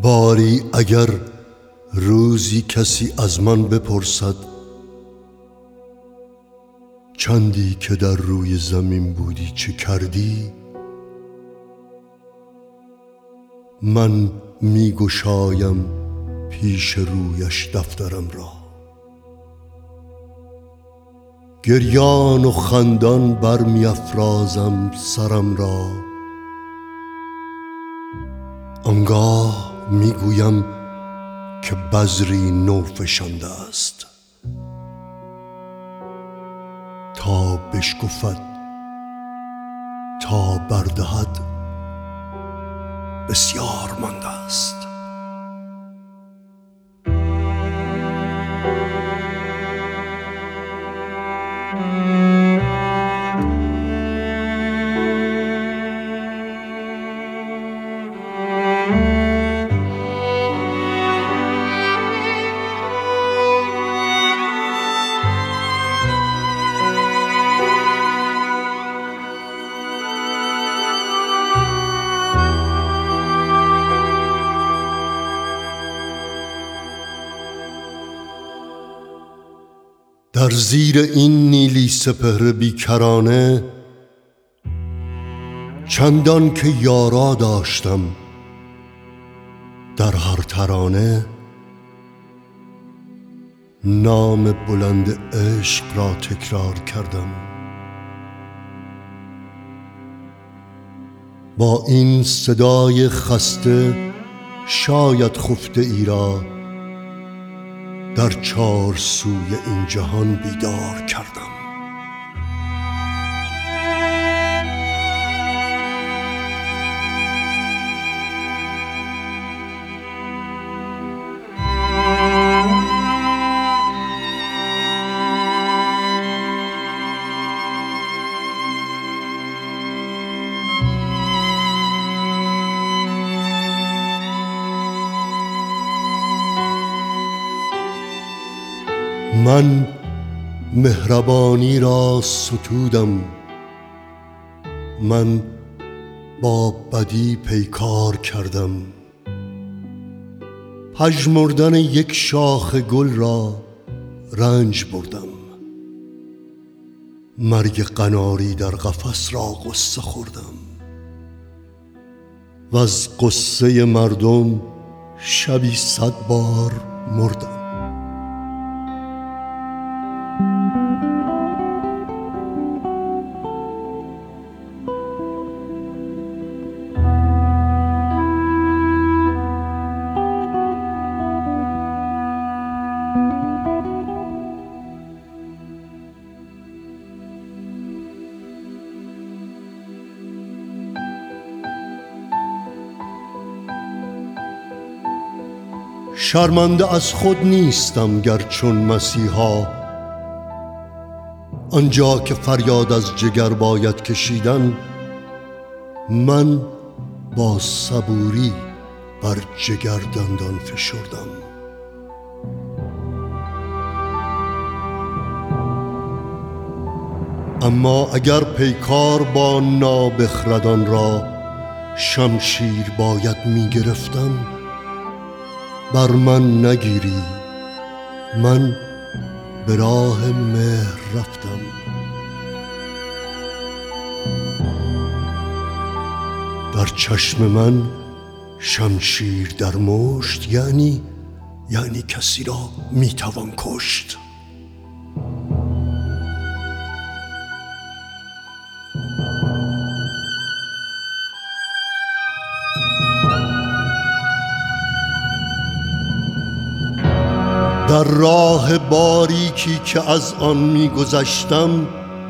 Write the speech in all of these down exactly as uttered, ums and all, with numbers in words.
باری اگر روزی کسی از من بپرسد چندی که در روی زمین بودی چه کردی، من می گشایم پیش رویش دفترم را، گریان و خندان بر می افرازم سرم را. آنگاه می گویم که بذری نو فشانده است تا بشکفد تا بردهد بسیار مانده است. در زیر این نیلی سپهر بیکرانه چندان که یارا داشتم در هر ترانه، نام بلند عشق را تکرار کردم. با این صدای خسته شاید خفته ای را در چار سوی این جهان بیدار کردم. من مهربانی را ستودم، من با بدی پیکار کردم. پژمردن یک شاخ گل را رنج بردم، مرگ قناری در قفس را غصه خوردم. و از غصه مردم شبی صد بار مردم. شرمنده از خود نیستم گر چون مسیحا، آنجا که فریاد از جگر باید کشیدن، من با صبوری بر جگر دندان فشردم. اما اگر پیکار با نابخردان را شمشیر باید می گرفتم، بر من نگیری، من به راه مهر رفتم. در چشم من شمشیر در مشت یعنی یعنی کسی را میتوان کشت. در راه باریکی که از آن می‌گذشتم،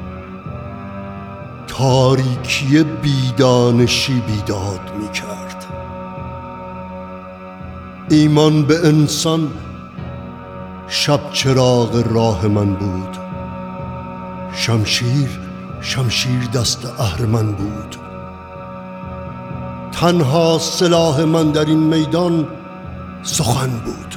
تاریکی بیدانشی بیداد می‌کرد. ایمان به انسان شب چراغ راه من بود، شمشیر شمشیر دست اهرمن بود. تنها سلاح من در این میدان سخن بود.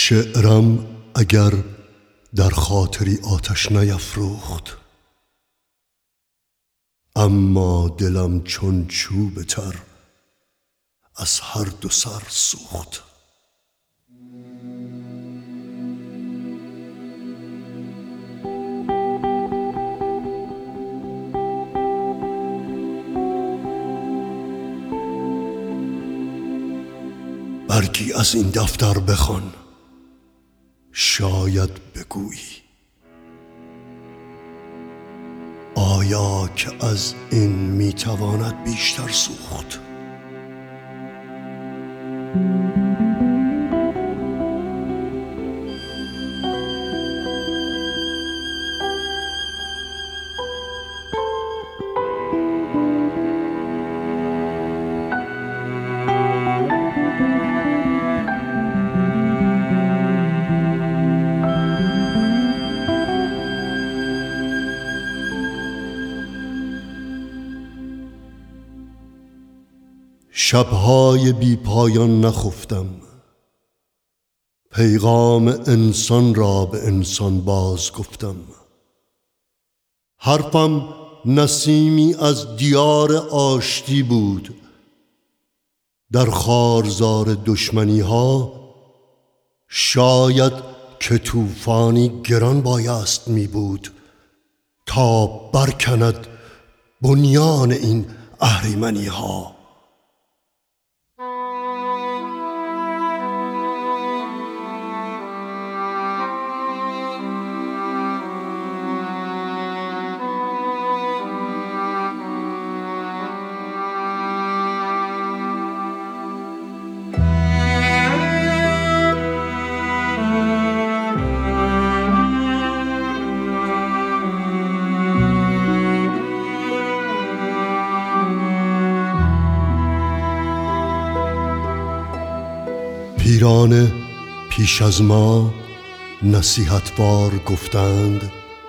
شعرم اگر در خاطری آتش نیفروخت، اما دلم چون چوب تر از هر دو سر سوخت. برگی از این دفتر بخوان، شاید بگویی آیا که از این میتواند بیشتر سوخت؟ شبهای بی پایان نخفتم، پیغام انسان را به انسان باز گفتم. حرفم نسیمی از دیار آشتی بود، در خارزار دشمنی ها شاید که طوفانی گران بایست می بود تا برکند بنیان این اهریمنی ها. پیران پیش از ما نصیحتوار گفتند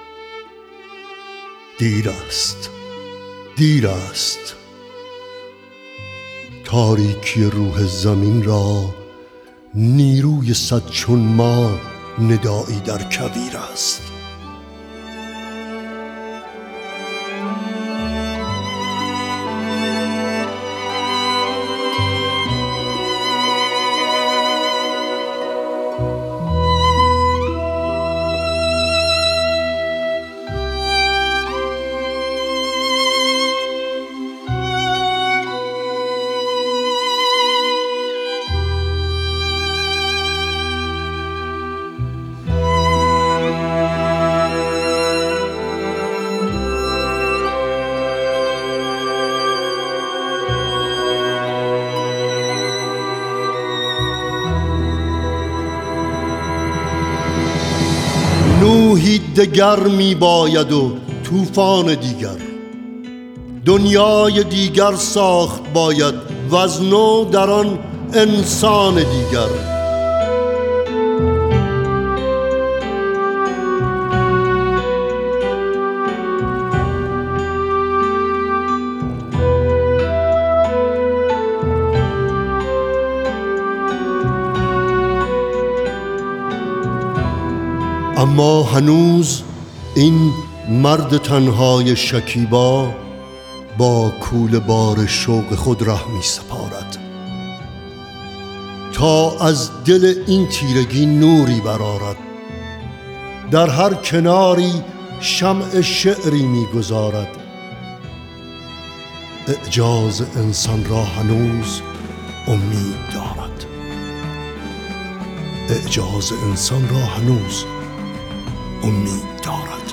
دیر است، دیر است. تاریکی روح زمین را نیروی صد چون ما ندایی در کویر است. نوحی دگر می باید و طوفان دیگر، دنیای دیگر ساخت باید وز نو در آن انسان دیگر. اما هنوز این مرد تنهای شکیبا با کوله بار شوق خود ره می سپارد تا از دل این تیرگی نوری برآرد. در هر کناری شمع شعری می گذارد. اعجاز انسان را هنوز امید دارد. اعجاز انسان را هنوز امید دارد.